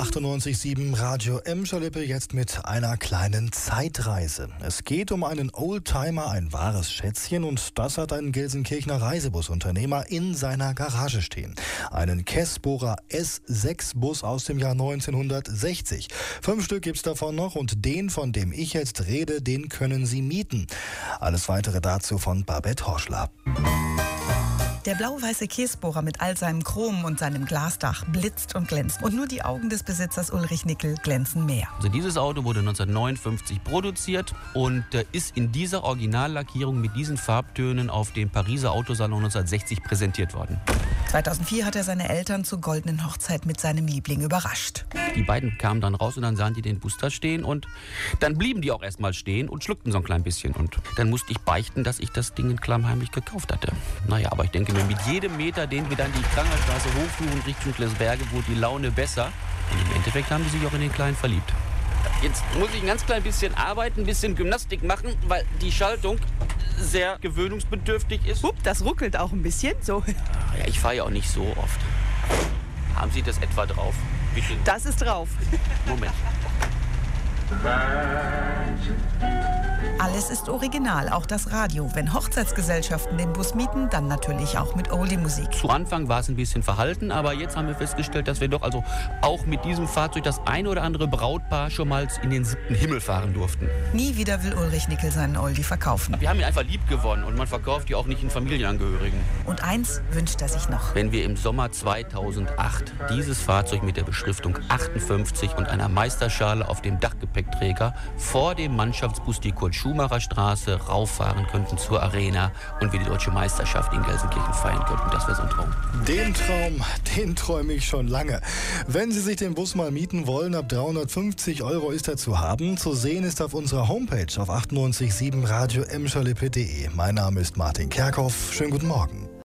98.7 Radio Emscher-Lippe jetzt mit einer kleinen Zeitreise. Es geht um einen Oldtimer, ein wahres Schätzchen, und das hat ein Gelsenkirchener Reisebusunternehmer in seiner Garage stehen. Einen Kässbohrer S6-Bus aus dem Jahr 1960. 5 Stück gibt's davon noch und den, von dem ich jetzt rede, den können Sie mieten. Alles Weitere dazu von Babette Horschler. Der blau-weiße Kässbohrer mit all seinem Chrom und seinem Glasdach blitzt und glänzt. Und nur die Augen des Besitzers Ulrich Nickel glänzen mehr. Also dieses Auto wurde 1959 produziert und ist in dieser Originallackierung mit diesen Farbtönen auf dem Pariser Autosalon 1960 präsentiert worden. 2004 hat er seine Eltern zur goldenen Hochzeit mit seinem Liebling überrascht. Die beiden kamen dann raus und dann sahen die den Bus da stehen und dann blieben die auch erstmal stehen und schluckten so ein klein bisschen. Und dann musste ich beichten, dass ich das Ding in klammheimlich gekauft hatte. Naja, aber ich denke mir, mit jedem Meter, den wir dann die Krangerstraße hochfuhren Richtung Schlesberge, wurde die Laune besser. Und im Endeffekt haben die sich auch in den Kleinen verliebt. Jetzt muss ich ein ganz klein bisschen arbeiten, ein bisschen Gymnastik machen, weil die Schaltung sehr gewöhnungsbedürftig ist. Hup, das ruckelt auch ein bisschen. So. Ja, ich fahre ja auch nicht so oft. Haben Sie das etwa drauf? Bitte. Das ist drauf. Moment. Alles ist original, auch das Radio. Wenn Hochzeitsgesellschaften den Bus mieten, dann natürlich auch mit Oldie-Musik. Zu Anfang war es ein bisschen verhalten, aber jetzt haben wir festgestellt, dass wir doch also auch mit diesem Fahrzeug das ein oder andere Brautpaar schon mal in den 7. Himmel fahren durften. Nie wieder will Ulrich Nickel seinen Oldie verkaufen. Wir haben ihn einfach lieb gewonnen und man verkauft die auch nicht in Familienangehörigen. Und eins wünscht er sich noch. Wenn wir im Sommer 2008 dieses Fahrzeug mit der Beschriftung 58 und einer Meisterschale auf dem Dachgepäckträger vor dem Mannschaftsbus die Kurt-Schumacher-Straße rauffahren könnten zur Arena und wir die deutsche Meisterschaft in Gelsenkirchen feiern könnten. Das wäre so ein Traum. Den Traum, den träume ich schon lange. Wenn Sie sich den Bus mal mieten wollen, ab 350 € ist er zu haben. Zu sehen ist auf unserer Homepage auf 98.7 radio-emscherlippe.de. Mein Name ist Martin Kerkhoff. Schönen guten Morgen.